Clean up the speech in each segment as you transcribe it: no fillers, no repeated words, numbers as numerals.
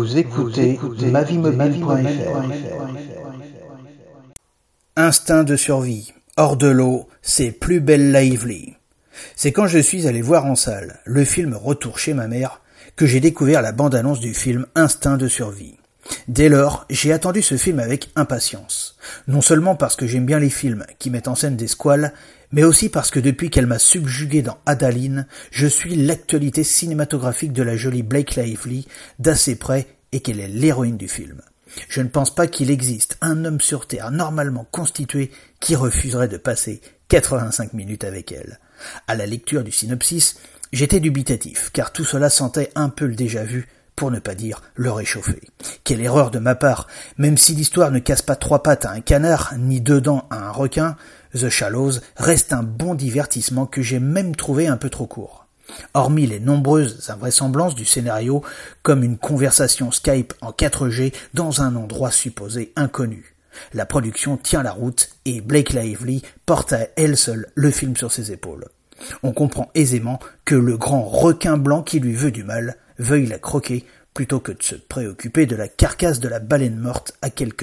Vous écoutez mavimobile.fr. Instinct de survie. Hors de l'eau, c'est plus belle Lively. C'est quand je suis allé voir en salle le film Retour chez ma mère que j'ai découvert la bande-annonce du film Instinct de survie. Dès lors, j'ai attendu ce film avec impatience. Non seulement parce que j'aime bien les films qui mettent en scène des squales, mais aussi parce que depuis qu'elle m'a subjugué dans Adaline, je suis l'actualité cinématographique de la jolie Blake Lively d'assez près et qu'elle est l'héroïne du film. Je ne pense pas qu'il existe un homme sur Terre normalement constitué qui refuserait de passer 85 minutes avec elle. À la lecture du synopsis, j'étais dubitatif, car tout cela sentait un peu le déjà-vu, pour ne pas dire le réchauffer. Quelle erreur de ma part, même si l'histoire ne casse pas trois pattes à un canard, ni deux dents à un requin, The Shallows reste un bon divertissement que j'ai même trouvé un peu trop court. Hormis les nombreuses invraisemblances du scénario, comme une conversation Skype en 4G dans un endroit supposé inconnu. La production tient la route et Blake Lively porte à elle seule le film sur ses épaules. On comprend aisément que le grand requin blanc qui lui veut du mal veuille la croquer plutôt que de se préoccuper de la carcasse de la baleine morte à quelques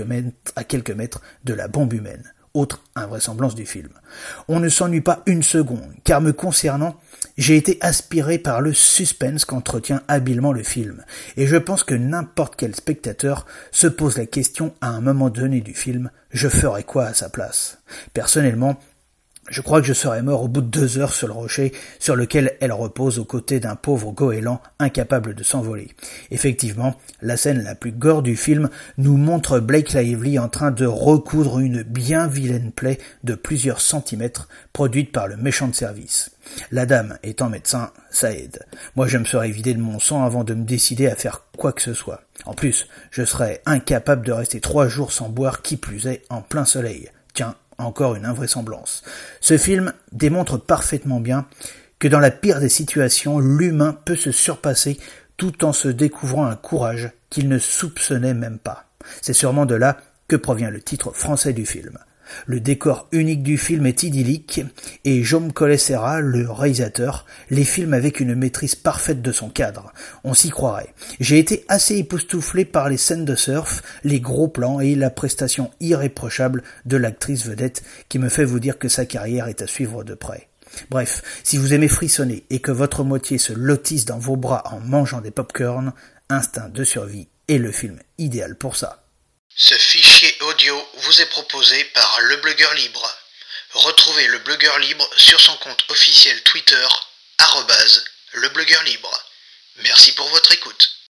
mètres de la bombe humaine. Autre invraisemblance du film. On ne s'ennuie pas une seconde, car me concernant, j'ai été aspiré par le suspense qu'entretient habilement le film, et je pense que n'importe quel spectateur se pose la question à un moment donné du film, je ferais quoi à sa place? Personnellement, je crois que je serais mort au bout de 2 heures sur le rocher sur lequel elle repose aux côtés d'un pauvre goéland incapable de s'envoler. Effectivement, la scène la plus gore du film nous montre Blake Lively en train de recoudre une bien vilaine plaie de plusieurs centimètres produite par le méchant de service. La dame étant médecin, ça aide. Moi, je me serais vidé de mon sang avant de me décider à faire quoi que ce soit. En plus, je serais incapable de rester 3 jours sans boire, qui plus est en plein soleil. Tiens, encore une invraisemblance. Ce film démontre parfaitement bien que dans la pire des situations, l'humain peut se surpasser tout en se découvrant un courage qu'il ne soupçonnait même pas. C'est sûrement de là que provient le titre français du film. Le décor unique du film est idyllique et Jaume Collet-Serra, le réalisateur, les filme avec une maîtrise parfaite de son cadre. On s'y croirait. J'ai été assez époustouflé par les scènes de surf, les gros plans et la prestation irréprochable de l'actrice vedette qui me fait vous dire que sa carrière est à suivre de près. Bref, si vous aimez frissonner et que votre moitié se lottisse dans vos bras en mangeant des pop-corn, Instinct de survie est le film idéal pour ça. Ce fichier audio vous est proposé par Le Blogueur Libre. Retrouvez Le Blogueur Libre sur son compte officiel Twitter, @LeBlogueurLibre. Merci pour votre écoute.